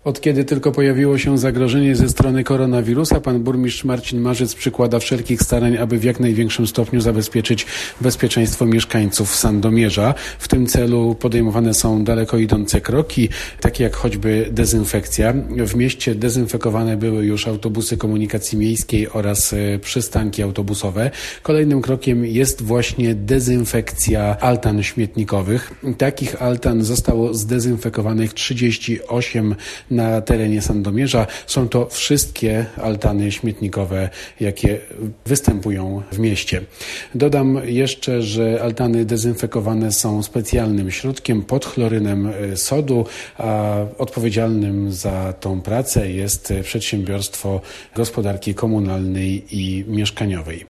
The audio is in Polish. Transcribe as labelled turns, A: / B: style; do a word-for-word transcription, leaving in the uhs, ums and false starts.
A: Od kiedy tylko pojawiło się zagrożenie ze strony koronawirusa, pan burmistrz Marcin Marzyc przykłada wszelkich starań, aby w jak największym stopniu zabezpieczyć bezpieczeństwo mieszkańców Sandomierza. W tym celu podejmowane są daleko idące kroki, takie jak choćby dezynfekcja. W mieście dezynfekowane były już autobusy komunikacji miejskiej oraz przystanki autobusowe. Kolejnym krokiem jest właśnie dezynfekcja altan śmietnikowych. Takich altan zostało zdezynfekowanych trzydzieści osiem na terenie Sandomierza. Są to wszystkie altany śmietnikowe, jakie występują w mieście. Dodam jeszcze, że altany dezynfekowane są specjalnym środkiem pod chlorynem sodu, a odpowiedzialnym za tą pracę jest Przedsiębiorstwo Gospodarki Komunalnej i Mieszkaniowej.